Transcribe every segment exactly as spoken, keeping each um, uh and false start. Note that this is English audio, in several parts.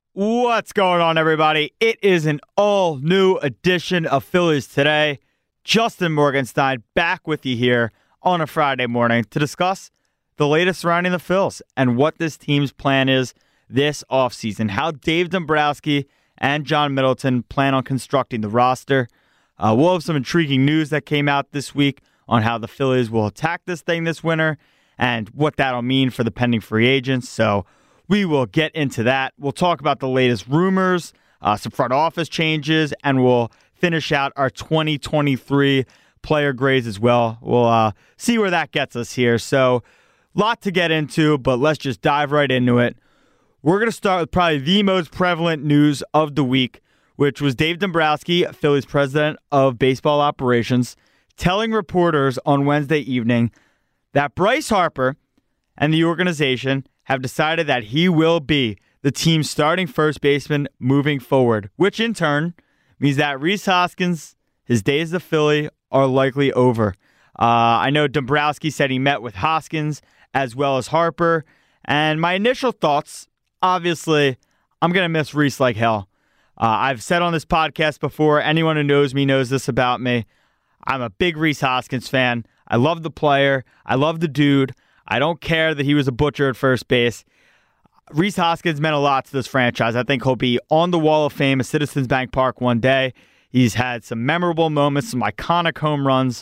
What's going on, everybody? It is an all-new edition of Phillies Today. Justin Morgenstein back with you here on a Friday morning to discuss the latest surrounding the Phils and what this team's plan is this offseason, how Dave Dombrowski and John Middleton plan on constructing the roster. Uh, we'll have some intriguing news that came out this week on how the Phillies will attack this thing this winter and what that'll mean for the pending free agents. So we will get into that. We'll talk about the latest rumors, uh, some front office changes, and we'll finish out our twenty twenty-three player grades as well. We'll uh, see where that gets us here. So a lot to get into, but let's just dive right into it. We're going to start with probably the most prevalent news of the week, which was Dave Dombrowski, Phillies president of baseball operations, telling reporters on Wednesday evening that Bryce Harper and the organization have decided that he will be the team's starting first baseman moving forward, which in turn means that Rhys Hoskins, his days as a Philly, are likely over. Uh, I know Dombrowski said he met with Hoskins as well as Harper, and my initial thoughts, obviously, I'm going to miss Rhys like hell. Uh, I've said on this podcast before, anyone who knows me knows this about me. I'm a big Rhys Hoskins fan. I love the player. I love the dude. I don't care that he was a butcher at first base. Rhys Hoskins meant a lot to this franchise. I think he'll be on the Wall of Fame at Citizens Bank Park one day. He's had some memorable moments, some iconic home runs,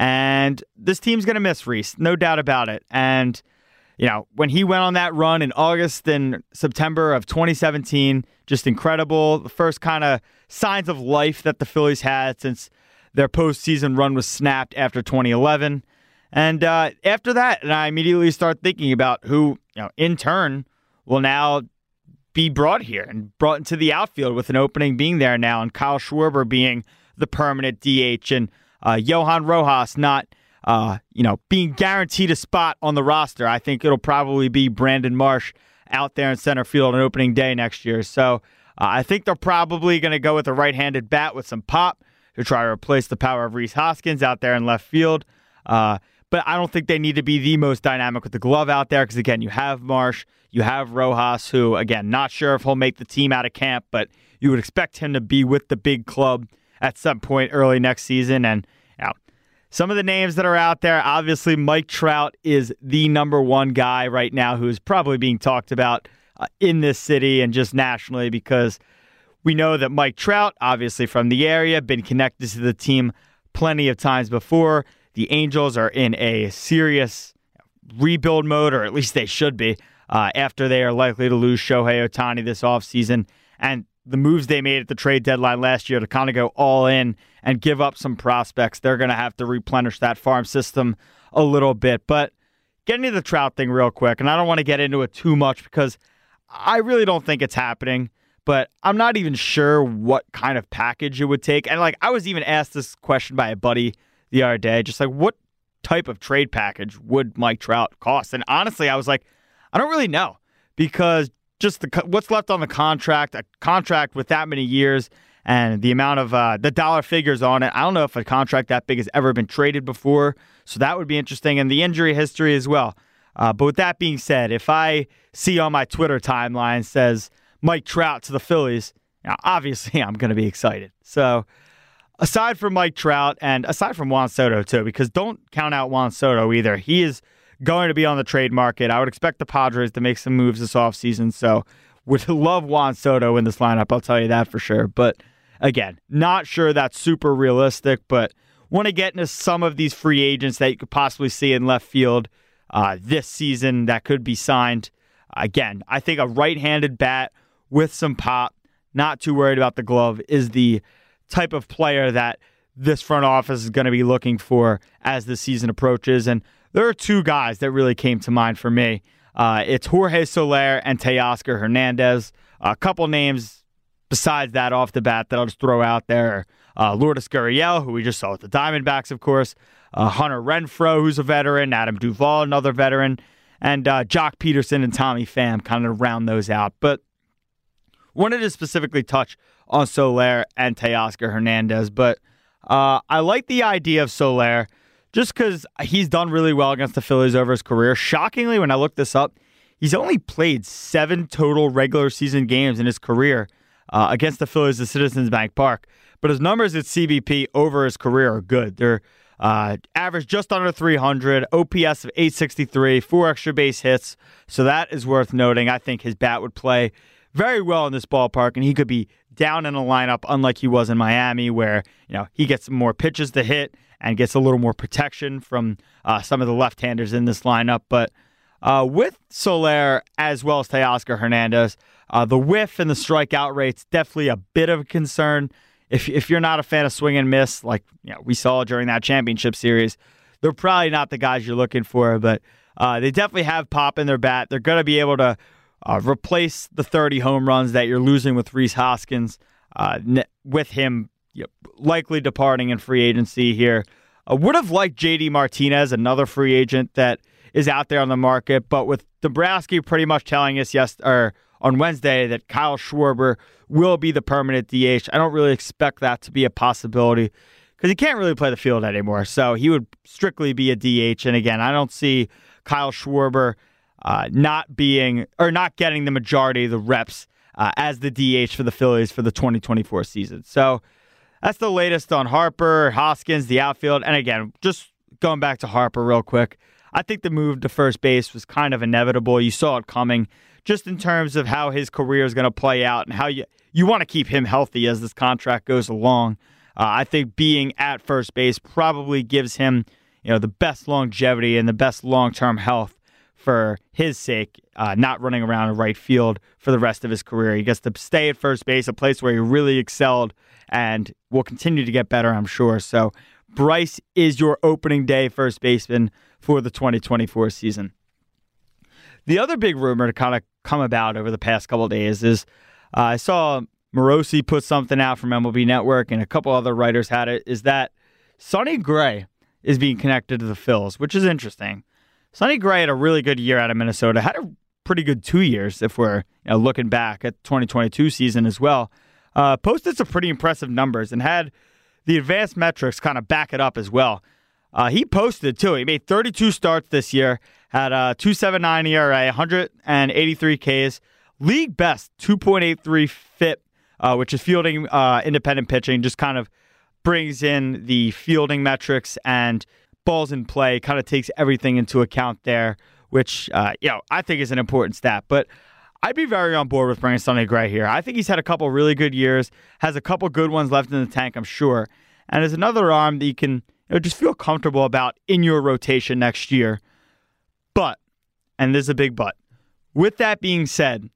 and this team's going to miss Rhys, no doubt about it. And, you know, when he went on that run in August and September of twenty seventeen, just incredible. The first kind of signs of life that the Phillies had since their postseason run was snapped after twenty eleven. And uh, after that, and I immediately start thinking about who, you know, in turn, will now be brought here and brought into the outfield with an opening being there now, and Kyle Schwarber being the permanent D H, and uh, Johan Rojas not, uh, you know, being guaranteed a spot on the roster. I think it'll probably be Brandon Marsh out there in center field on opening day next year. So uh, I think they're probably going to go with a right-handed bat with some pop to try to replace the power of Rhys Hoskins out there in left field. Uh, But I don't think they need to be the most dynamic with the glove out there because, again, you have Marsh, you have Rojas, who, again, not sure if he'll make the team out of camp, but you would expect him to be with the big club at some point early next season. And you know, some of the names that are out there, obviously Mike Trout is the number one guy right now who is probably being talked about uh, in this city and just nationally because we know that Mike Trout, obviously from the area, been connected to the team plenty of times before. The Angels are in a serious rebuild mode, or at least they should be, uh, after they are likely to lose Shohei Ohtani this offseason. And the moves they made at the trade deadline last year to kind of go all in and give up some prospects, they're going to have to replenish that farm system a little bit. But getting to the Trout thing real quick, and I don't want to get into it too much because I really don't think it's happening, but I'm not even sure what kind of package it would take. And like I was even asked this question by a buddy the other day, just like, what type of trade package would Mike Trout cost? And honestly, I was like, I don't really know, because just the what's left on the contract, a contract with that many years and the amount of uh, the dollar figures on it, I don't know if a contract that big has ever been traded before, so that would be interesting, and the injury history as well. Uh, but with that being said, if I see on my Twitter timeline says Mike Trout to the Phillies, you know, obviously I'm going to be excited. So aside from Mike Trout, and aside from Juan Soto, too, because don't count out Juan Soto either. He is going to be on the trade market. I would expect the Padres to make some moves this offseason, so would love Juan Soto in this lineup, I'll tell you that for sure. But again, not sure that's super realistic, but want to get into some of these free agents that you could possibly see in left field uh, this season that could be signed. Again, I think a right-handed bat with some pop, not too worried about the glove, is the type of player that this front office is going to be looking for as the season approaches. And there are two guys that really came to mind for me. Uh, it's Jorge Soler and Teoscar Hernandez. A couple names besides that off the bat that I'll just throw out there. Uh, Lourdes Gurriel, who we just saw with the Diamondbacks, of course. Uh, Hunter Renfroe, who's a veteran. Adam Duvall, another veteran. And uh, Jock Peterson and Tommy Pham kind of round those out. But wanted to specifically touch on Soler and Teoscar Hernandez, but uh, I like the idea of Soler just because he's done really well against the Phillies over his career. Shockingly, when I looked this up, he's only played seven total regular season games in his career uh, against the Phillies at Citizens Bank Park. But his numbers at C B P over his career are good. They're uh, average just under three hundred, O P S of eight sixty-three, four extra base hits. So that is worth noting. I think his bat would play very well in this ballpark, and he could be down in a lineup unlike he was in Miami, where you know he gets more pitches to hit and gets a little more protection from uh, some of the left-handers in this lineup. But uh, with Soler as well as Teoscar Hernandez, uh, the whiff and the strikeout rate's definitely a bit of a concern. If if you're not a fan of swing and miss, like you know, we saw during that championship series, they're probably not the guys you're looking for. But uh, they definitely have pop in their bat. They're going to be able to uh, replace the thirty home runs that you're losing with Rhys Hoskins, uh, with him you know, likely departing in free agency here. I would have liked J D Martinez, another free agent that is out there on the market, but with Dombrowski pretty much telling us yes or on Wednesday that Kyle Schwarber will be the permanent D H. I don't really expect that to be a possibility because he can't really play the field anymore. So he would strictly be a D H. And again, I don't see Kyle Schwarber uh, not being or not getting the majority of the reps uh, as the D H for the Phillies for the twenty twenty-four season. So that's the latest on Harper, Hoskins, the outfield. And again, just going back to Harper real quick, I think the move to first base was kind of inevitable. You saw it coming just in terms of how his career is going to play out and how you, you want to keep him healthy as this contract goes along. Uh, I think being at first base probably gives him, you know, the best longevity and the best long-term health for his sake, uh, not running around in right field for the rest of his career. He gets to stay at first base, a place where he really excelled and will continue to get better, I'm sure. So Bryce is your opening day first baseman for the twenty twenty-four season. The other big rumor to kind of come about over the past couple of days is uh, I saw Morosi put something out from M L B Network, and a couple other writers had it, is that Sonny Gray is being connected to the Phils, which is interesting. Sonny Gray had a really good year out of Minnesota, had a pretty good two years if we're you know, looking back at the twenty twenty-two season as well. Uh, posted some pretty impressive numbers and had the advanced metrics kind of back it up as well. Uh, he posted, too. He made thirty-two starts this year, had a two point seven nine E R A, one hundred eighty-three Ks, league best two point eight three F I P, uh, which is fielding uh, independent pitching, just kind of brings in the fielding metrics and balls in play, kind of takes everything into account there, which uh, you know I think is an important stat. But I'd be very on board with bringing Sonny Gray here. I think he's had a couple really good years, has a couple good ones left in the tank, I'm sure, and is another arm that you can you know, just feel comfortable about in your rotation next year. But, and there's a big but, with that being said,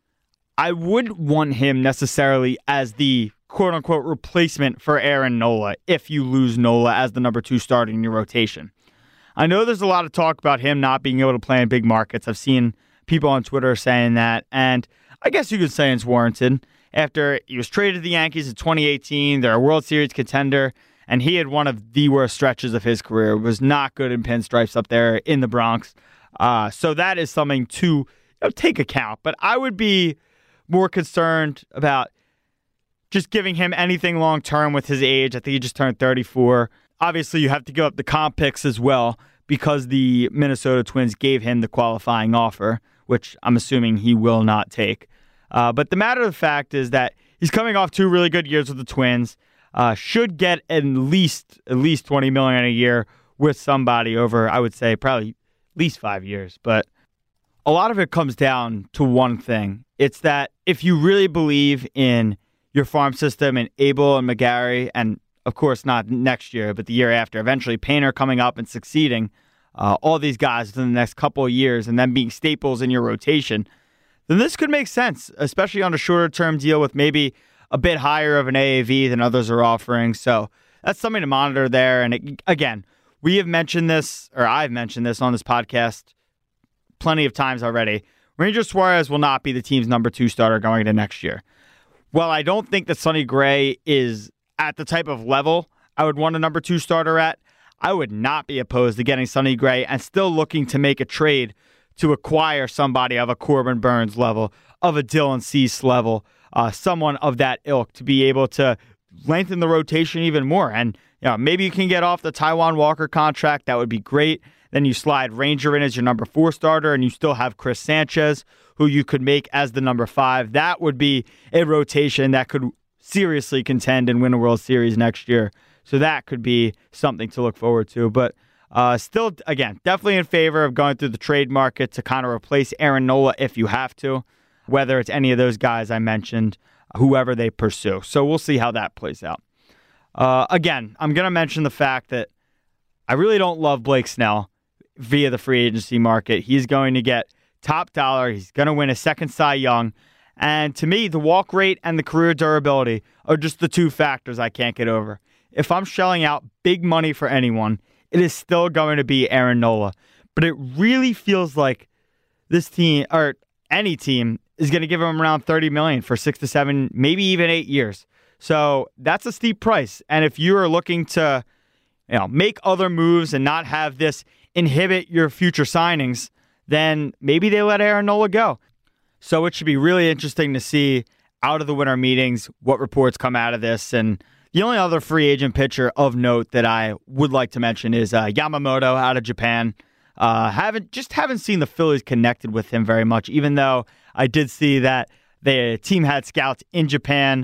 I wouldn't want him necessarily as the quote-unquote replacement for Aaron Nola if you lose Nola as the number two starter in your rotation. I know there's a lot of talk about him not being able to play in big markets. I've seen people on Twitter saying that, and I guess you could say it's warranted. After he was traded to the Yankees in twenty eighteen, they're a World Series contender, and he had one of the worst stretches of his career. Was not good in pinstripes up there in the Bronx. Uh, so that is something to you know, take account. But I would be more concerned about just giving him anything long-term with his age. I think he just turned thirty-four. Obviously, you have to give up the comp picks as well because the Minnesota Twins gave him the qualifying offer, which I'm assuming he will not take. Uh, but the matter of the fact is that he's coming off two really good years with the Twins. Uh, should get at least at least twenty million dollars a year with somebody over, I would say, probably at least five years. But a lot of it comes down to one thing. It's that if you really believe in your farm system and Abel and McGarry, and of course not next year, but the year after, eventually Painter coming up and succeeding uh, all these guys within the next couple of years and then being staples in your rotation, then this could make sense, especially on a shorter-term deal with maybe a bit higher of an A A V than others are offering. So that's something to monitor there. And it, again, we have mentioned this, or I've mentioned this on this podcast plenty of times already. Ranger Suarez will not be the team's number two starter going into next year. While I don't think that Sonny Gray is at the type of level I would want a number two starter at, I would not be opposed to getting Sonny Gray and still looking to make a trade to acquire somebody of a Corbin Burns level, of a Dylan Cease level, uh, someone of that ilk to be able to lengthen the rotation even more. And you know, maybe you can get off the Taijuan Walker contract. That would be great. Then you slide Ranger in as your number four starter, and you still have Chris Sanchez, who you could make as the number five. That would be a rotation that could seriously contend and win a World Series next year. So that could be something to look forward to. But uh, still, again, definitely in favor of going through the trade market to kind of replace Aaron Nola if you have to, whether it's any of those guys I mentioned, whoever they pursue. So we'll see how that plays out. Uh, again, I'm going to mention the fact that I really don't love Blake Snell via the free agency market. He's going to get top dollar. He's going to win a second Cy Young. And to me, the walk rate and the career durability are just the two factors I can't get over. If I'm shelling out big money for anyone, it is still going to be Aaron Nola. But it really feels like this team, or any team, is going to give him around thirty million dollars for six to seven, maybe even eight years. So that's a steep price. And if you are looking to, you know, make other moves and not have this inhibit your future signings, then maybe they let Aaron Nola go. So it should be really interesting to see out of the winter meetings what reports come out of this. And the only other free agent pitcher of note that I would like to mention is uh, Yamamoto out of Japan. Uh, haven't just haven't seen the Phillies connected with him very much, even though I did see that the team had scouts in Japan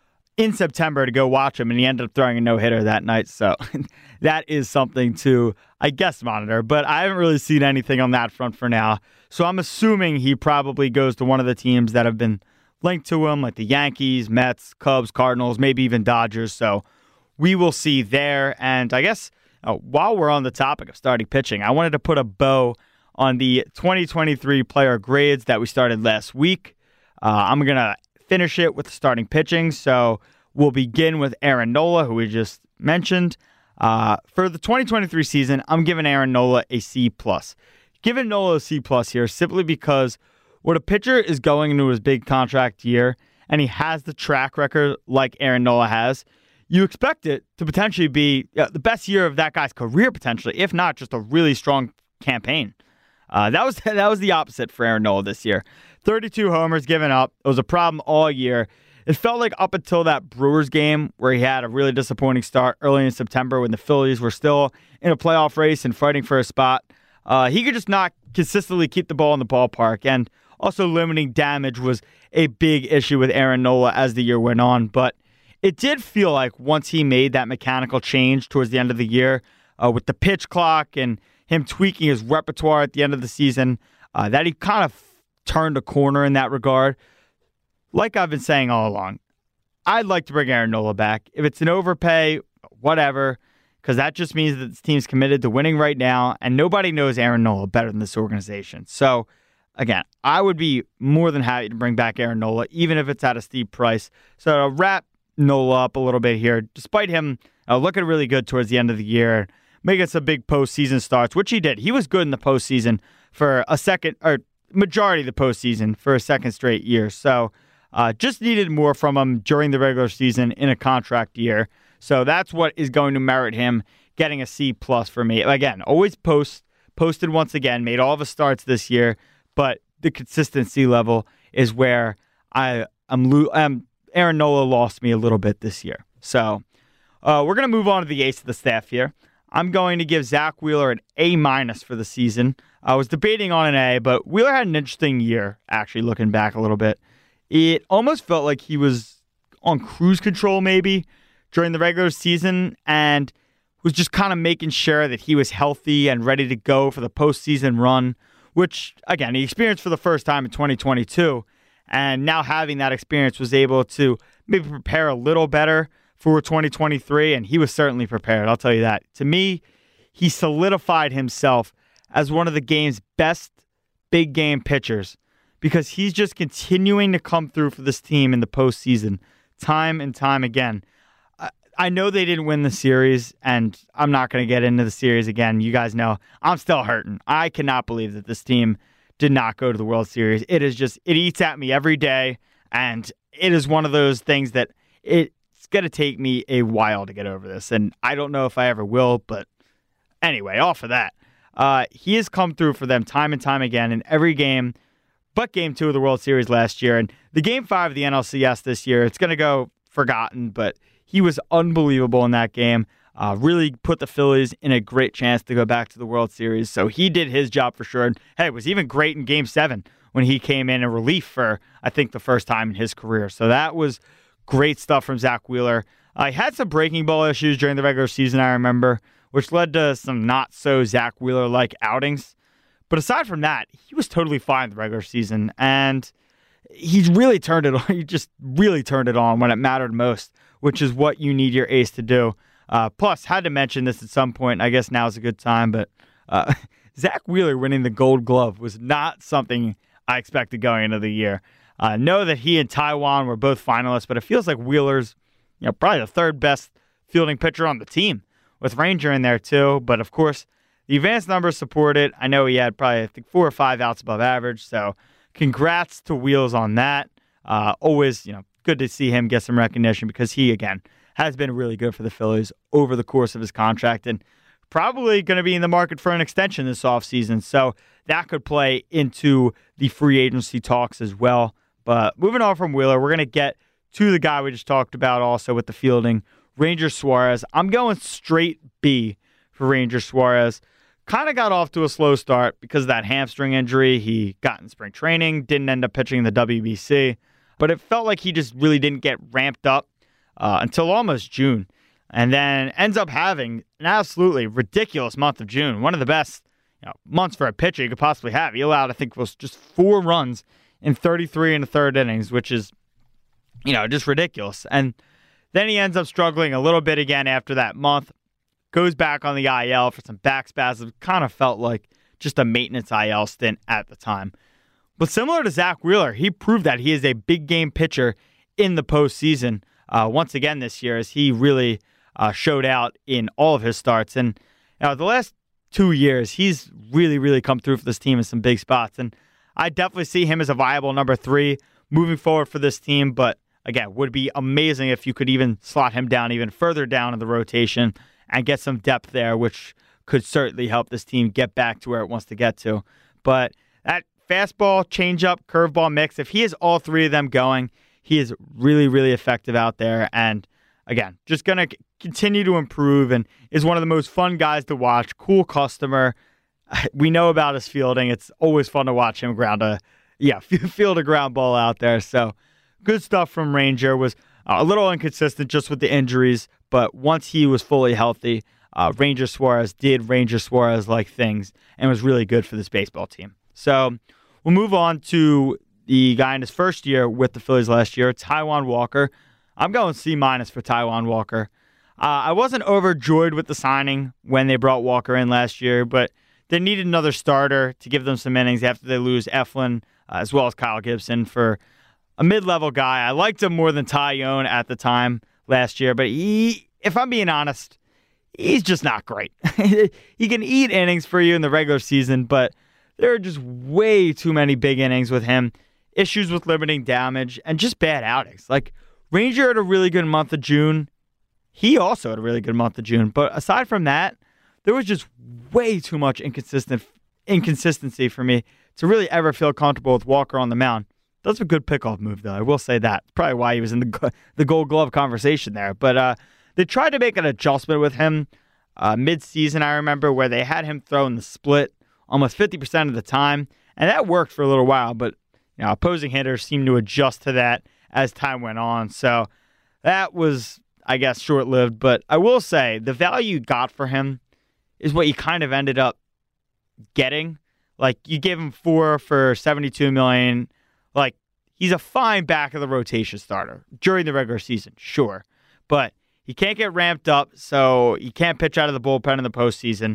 in September to go watch him, and he ended up throwing a no-hitter that night. So that is something to, I guess, monitor. But I haven't really seen anything on that front for now. So I'm assuming he probably goes to one of the teams that have been linked to him, like the Yankees, Mets, Cubs, Cardinals, maybe even Dodgers. So we will see there. And I guess uh, while we're on the topic of starting pitching, I wanted to put a bow on the twenty twenty-three player grades that we started last week. Uh, I'm going to finish it with starting pitching. So we'll begin with Aaron Nola, who we just mentioned. Uh, for the twenty twenty-three season, I'm giving Aaron Nola a C plus. Giving Nola a C plus here simply because when a pitcher is going into his big contract year and he has the track record like Aaron Nola has, you expect it to potentially be uh, the best year of that guy's career, potentially, if not just a really strong campaign. Uh, that was that was the opposite for Aaron Nola this year. thirty-two homers given up. It was a problem all year. It felt like up until that Brewers game where he had a really disappointing start early in September when the Phillies were still in a playoff race and fighting for a spot. Uh, he could just not consistently keep the ball in the ballpark. And also limiting damage was a big issue with Aaron Nola as the year went on. But it did feel like once he made that mechanical change towards the end of the year uh, with the pitch clock and him tweaking his repertoire at the end of the season, uh, that he kind of turned a corner in that regard. Like I've been saying all along, I'd like to bring Aaron Nola back. If it's an overpay, whatever, because that just means that this team's committed to winning right now, and nobody knows Aaron Nola better than this organization. So, again, I would be more than happy to bring back Aaron Nola, even if it's at a steep price. So to wrap Nola up a little bit here, despite him uh, looking really good towards the end of the year, making some big postseason starts, which he did. He was good in the postseason for a second, or majority of the postseason for a second straight year. So uh, just needed more from him during the regular season in a contract year. So that's what is going to merit him getting a C plus for me. Again, always post posted once again, made all of his starts this year, but the consistency level is where I am. Lo- um, Aaron Nola lost me a little bit this year. So uh, we're going to move on to the ace of the staff here. I'm going to give Zach Wheeler an A minus for the season. I was debating on an A, but Wheeler had an interesting year, actually, looking back a little bit. It almost felt like he was on cruise control, maybe, during the regular season, and was just kind of making sure that he was healthy and ready to go for the postseason run, which, again, he experienced for the first time in twenty twenty-two, and now having that experience was able to maybe prepare a little better for twenty twenty-three, and he was certainly prepared, I'll tell you that. To me, he solidified himself as one of the game's best big game pitchers because he's just continuing to come through for this team in the postseason time and time again. I know they didn't win the series, and I'm not going to get into the series again. You guys know I'm still hurting. I cannot believe that this team did not go to the World Series. It is just, it eats at me every day, and it is one of those things that it's going to take me a while to get over this, and I don't know if I ever will, but anyway, off of that. Uh, he has come through for them time and time again in every game, but game two of the World Series last year, and the game five of the N L C S this year, it's going to go forgotten, but he was unbelievable in that game. Uh, really put the Phillies in a great chance to go back to the World Series. So he did his job for sure. And hey, it was even great in Game seven when he came in in relief for, I think, the first time in his career. So that was great stuff from Zack Wheeler. Uh, he had some breaking ball issues during the regular season, I remember, which led to some not-so-Zack Wheeler-like outings. But aside from that, he was totally fine in the regular season. And he really turned it on. He just really turned it on when it mattered most, which is what you need your ace to do. Uh, plus, had to mention this at some point. I guess now is a good time, but uh, Zack Wheeler winning the Gold Glove was not something I expected going into the year. I uh, know that he and Taijuan were both finalists, but it feels like Wheeler's, you know, probably the third best fielding pitcher on the team, with Ranger in there too. But of course, the advanced numbers support it. I know he had probably I think four or five outs above average, so congrats to Wheels on that. Uh, always, you know, good to see him get some recognition because he again has been really good for the Phillies over the course of his contract and probably going to be in the market for an extension this offseason. So that could play into the free agency talks as well. But moving on from Wheeler, we're going to get to the guy we just talked about also with the fielding, Ranger Suarez. I'm going straight B for Ranger Suarez. Kind of got off to a slow start because of that hamstring injury. He got in spring training, didn't end up pitching in the W B C, but it felt like he just really didn't get ramped up Uh, until almost June, and then ends up having an absolutely ridiculous month of June. One of the best you know, months for a pitcher you could possibly have. He allowed, I think, was just four runs in thirty-three and a third innings, which is, you know, just ridiculous. And then he ends up struggling a little bit again after that month. Goes back on the I L for some back spasms. Kind of felt like just a maintenance I L stint at the time. But similar to Zack Wheeler, he proved that he is a big game pitcher in the postseason. Uh, once again this year, as he really uh, showed out in all of his starts. And you know, the last two years, he's really, really come through for this team in some big spots. And I definitely see him as a viable number three moving forward for this team. But again, would be amazing if you could even slot him down even further down in the rotation and get some depth there, which could certainly help this team get back to where it wants to get to. But that fastball, changeup, curveball mix, if he has all three of them going, he is really, really effective out there. And again, just going to continue to improve and is one of the most fun guys to watch. Cool customer. We know about his fielding. It's always fun to watch him ground a, yeah, field a ground ball out there. So good stuff from Ranger. Was a little inconsistent just with the injuries, but once he was fully healthy, uh, Ranger Suarez did Ranger Suarez-like things and was really good for this baseball team. So we'll move on to the guy in his first year with the Phillies last year, Taijuan Walker. I'm going C minus for Taijuan Walker. Uh, I wasn't overjoyed with the signing when they brought Walker in last year, but they needed another starter to give them some innings after they lose Eflin uh, as well as Kyle Gibson for a mid-level guy. I liked him more than Taillon at the time last year, but he, if I'm being honest, he's just not great. He can eat innings for you in the regular season, but there are just way too many big innings with him. Issues with limiting damage, and just bad outings. Like, Ranger had a really good month of June. He also had a really good month of June. But aside from that, there was just way too much inconsistent inconsistency for me to really ever feel comfortable with Walker on the mound. That's a good pickoff move, though. I will say that. Probably why he was in the the Gold Glove conversation there. But uh, they tried to make an adjustment with him uh, mid-season, I remember, where they had him throw in the split almost fifty percent of the time. And that worked for a little while, but you know, opposing hitters seemed to adjust to that as time went on. So that was, I guess, short-lived. But I will say the value you got for him is what you kind of ended up getting. Like, you gave him four for seventy-two million dollars. Like, he's a fine back of the rotation starter during the regular season, sure. But he can't get ramped up, so he can't pitch out of the bullpen in the postseason.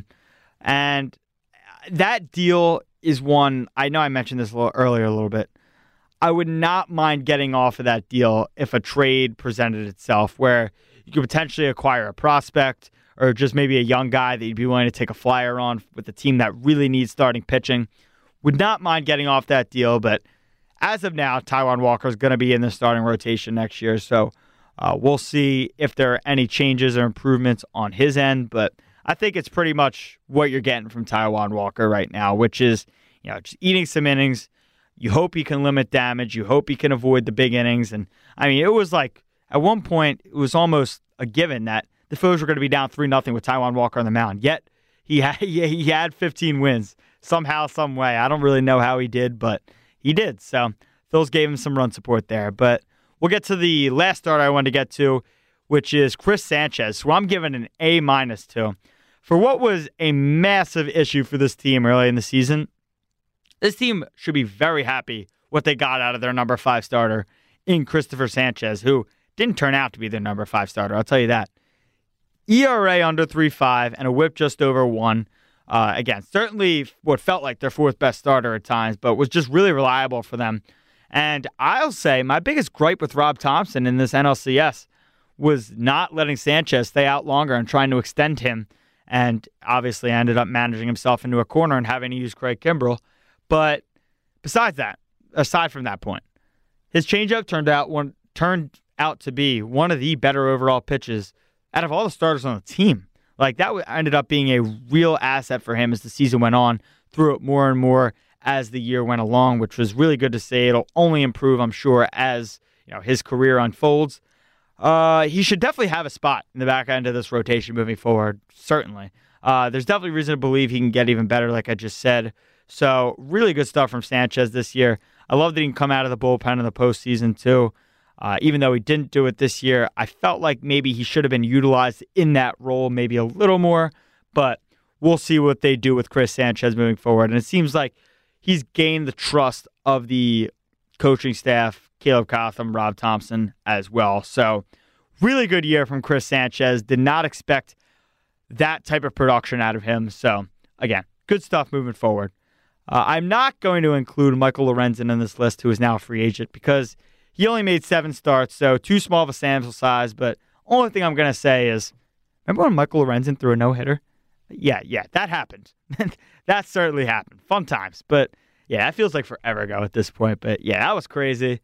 And that deal is one, I know I mentioned this a little earlier a little bit. I would not mind getting off of that deal if a trade presented itself where you could potentially acquire a prospect or just maybe a young guy that you'd be willing to take a flyer on with a team that really needs starting pitching. Would not mind getting off that deal, but as of now, Taijuan Walker is going to be in the starting rotation next year, so uh, we'll see if there are any changes or improvements on his end, but I think it's pretty much what you're getting from Taijuan Walker right now, which is, you know, just eating some innings. You hope he can limit damage. You hope he can avoid the big innings. And I mean, it was like at one point, it was almost a given that the Phillies were going to be down three nothing with Taijuan Walker on the mound. Yet, he had, he had fifteen wins somehow, some way. I don't really know how he did, but he did. So, Phillies gave him some run support there. But we'll get to the last starter I wanted to get to, which is Chris Sanchez, who I'm giving an A minus to. For what was a massive issue for this team early in the season, this team should be very happy what they got out of their number five starter in Christopher Sanchez, who didn't turn out to be their number five starter, I'll tell you that. E R A under three point five and a whip just over one. Uh, again, certainly what felt like their fourth best starter at times, but was just really reliable for them. And I'll say my biggest gripe with Rob Thompson in this N L C S was not letting Sanchez stay out longer and trying to extend him. And obviously ended up managing himself into a corner and having to use Craig Kimbrell. But besides that, aside from that point, his changeup turned out one turned out to be one of the better overall pitches out of all the starters on the team. Like, that ended up being a real asset for him as the season went on, threw it more and more as the year went along, which was really good to see. It'll only improve, I'm sure, as you know his career unfolds. Uh, he should definitely have a spot in the back end of this rotation moving forward, certainly. Uh, there's definitely reason to believe he can get even better, like I just said. So, really good stuff from Sanchez this year. I love that he can come out of the bullpen in the postseason, too. Uh, even though he didn't do it this year, I felt like maybe he should have been utilized in that role maybe a little more. But we'll see what they do with Chris Sanchez moving forward. And it seems like he's gained the trust of the coaching staff, Caleb Cotham, Rob Thompson as well. So, really good year from Chris Sanchez. Did not expect that type of production out of him. So, again, good stuff moving forward. Uh, I'm not going to include Michael Lorenzen in this list, who is now a free agent, because he only made seven starts, so too small of a sample size. But only thing I'm going to say is, remember when Michael Lorenzen threw a no-hitter? Yeah, yeah, that happened. That certainly happened. Fun times. But, yeah, that feels like forever ago at this point. But, yeah, that was crazy.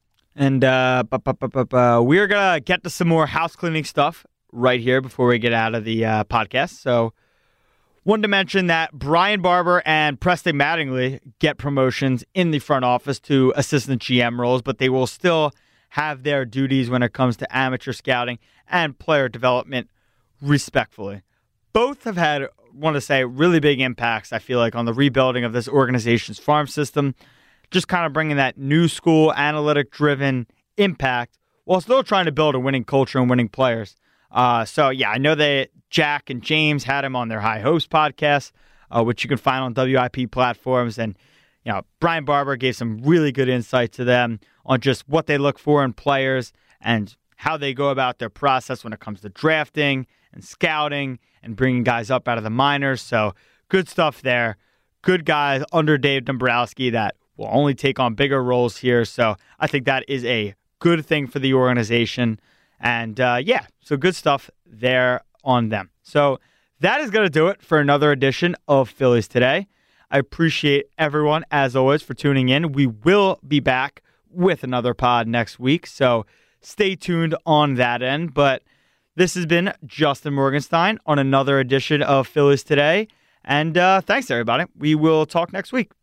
And uh, bu- bu- bu- bu- bu- we're going to get to some more house cleaning stuff right here before we get out of the uh, podcast. So, wanted to mention that Brian Barber and Preston Mattingly get promotions in the front office to assistant G M roles, but they will still have their duties when it comes to amateur scouting and player development, respectfully. Both have had, I want to say, really big impacts, I feel like, on the rebuilding of this organization's farm system, just kind of bringing that new school, analytic-driven impact while still trying to build a winning culture and winning players. Uh, so, yeah, I know that Jack and James had him on their High Hopes podcast, uh, which you can find on W I P platforms. And, you know, Brian Barber gave some really good insight to them on just what they look for in players and how they go about their process when it comes to drafting and scouting and bringing guys up out of the minors. So, good stuff there. Good guys under Dave Dombrowski that will only take on bigger roles here. So, I think that is a good thing for the organization. And, uh, yeah, so good stuff there on them. So that is going to do it for another edition of Phillies Today. I appreciate everyone, as always, for tuning in. We will be back with another pod next week, so stay tuned on that end. But this has been Justin Morgenstein on another edition of Phillies Today. And uh, thanks, everybody. We will talk next week.